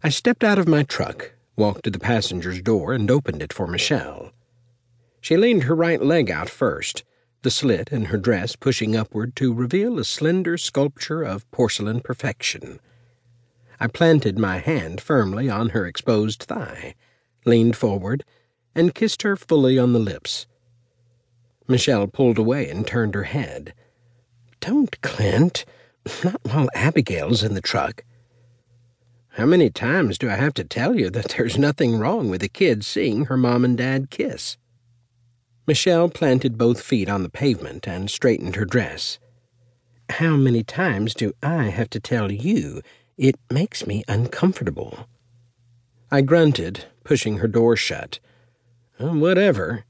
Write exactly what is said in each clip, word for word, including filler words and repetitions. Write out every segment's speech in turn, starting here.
I stepped out of my truck, walked to the passenger's door, and opened it for Michelle. She leaned her right leg out first, the slit in her dress pushing upward to reveal a slender sculpture of porcelain perfection. I planted my hand firmly on her exposed thigh, leaned forward, and kissed her fully on the lips. Michelle pulled away and turned her head. "Don't, Clint. Not while Abigail's in the truck." "How many times do I have to tell you that there's nothing wrong with a kid seeing her mom and dad kiss?" Michelle planted both feet on the pavement and straightened her dress. "How many times do I have to tell you? It makes me uncomfortable." I grunted, pushing her door shut. "Uh, whatever."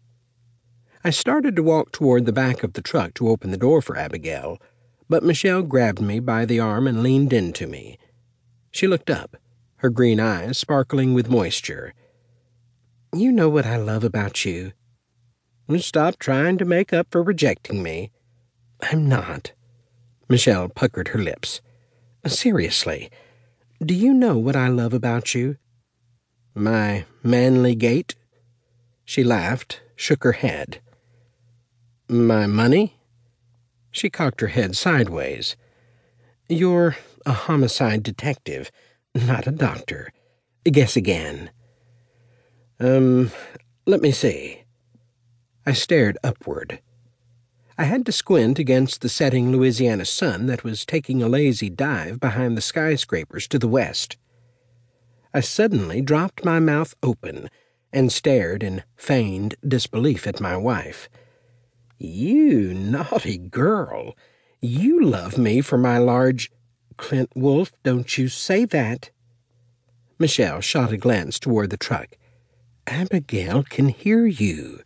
I started to walk toward the back of the truck to open the door for Abigail, but Michelle grabbed me by the arm and leaned into me. She looked up, her green eyes sparkling with moisture. "You know what I love about you." "Stop trying to make up for rejecting me." "I'm not." Michelle puckered her lips. "Seriously, do you know what I love about you?" "My manly gait?" She laughed, shook her head. "My money?" She cocked her head sideways. "You're a homicide detective, not a doctor. Guess again." Um, let me see." I stared upward. I had to squint against the setting Louisiana sun that was taking a lazy dive behind the skyscrapers to the west. I suddenly dropped my mouth open and stared in feigned disbelief at my wife. "You naughty girl. You love me for my large—" "Clint Wolfe, don't you say that." Michelle shot a glance toward the truck. "Abigail can hear you."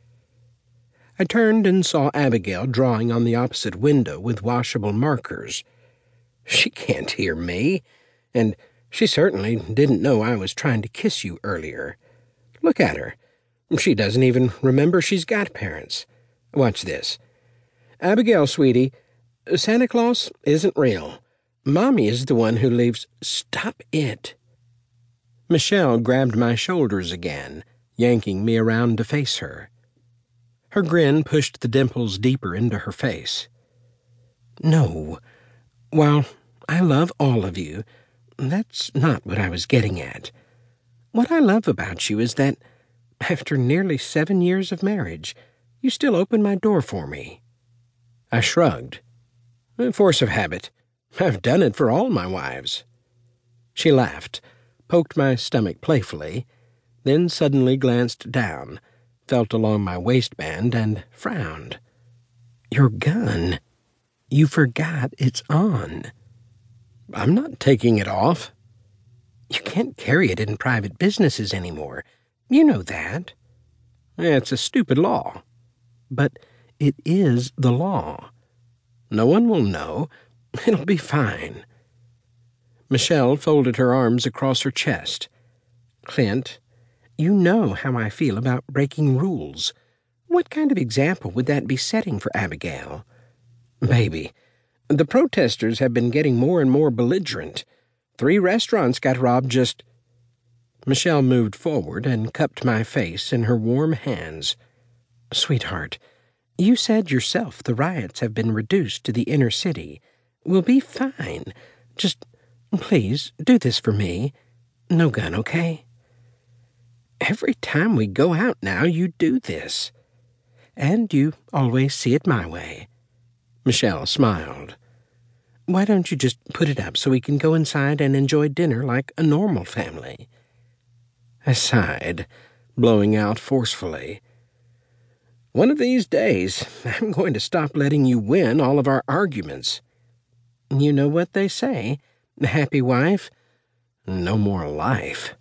I turned and saw Abigail drawing on the opposite window with washable markers. "She can't hear me, and she certainly didn't know I was trying to kiss you earlier. Look at her. She doesn't even remember she's got parents. Watch this. Abigail, sweetie, Santa Claus isn't real. Mommy is the one who leaves—" "Stop it." Michelle grabbed my shoulders again, yanking me around to face her. Her grin pushed the dimples deeper into her face. "No. While I love all of you, that's not what I was getting at. What I love about you is that, after nearly seven years of marriage, you still open my door for me." I shrugged. "Force of habit. I've done it for all my wives." She laughed, poked my stomach playfully, then suddenly glanced down, felt along my waistband, and frowned. "Your gun. You forgot it's on." "I'm not taking it off." "You can't carry it in private businesses anymore. You know that." "It's a stupid law." "But it is the law." "No one will know. It'll be fine." Michelle folded her arms across her chest. "Clint, you know how I feel about breaking rules. What kind of example would that be setting for Abigail?" "Baby, the protesters have been getting more and more belligerent. Three restaurants got robbed just—" Michelle moved forward and cupped my face in her warm hands. "Sweetheart, you said yourself the riots have been reduced to the inner city. We'll be fine. Just, please, do this for me. No gun, okay?" "Every time we go out now, you do this. And you always see it my way." Michelle smiled. "Why don't you just put it up so we can go inside and enjoy dinner like a normal family?" I sighed, blowing out forcefully. "One of these days, I'm going to stop letting you win all of our arguments." "You know what they say, happy wife, no more life."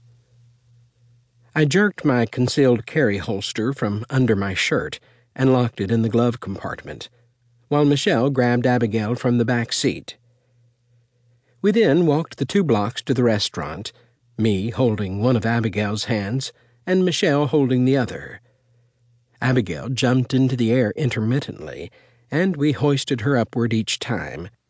I jerked my concealed carry holster from under my shirt and locked it in the glove compartment, while Michelle grabbed Abigail from the back seat. We then walked the two blocks to the restaurant, me holding one of Abigail's hands and Michelle holding the other. Abigail jumped into the air intermittently, and we hoisted her upward each time,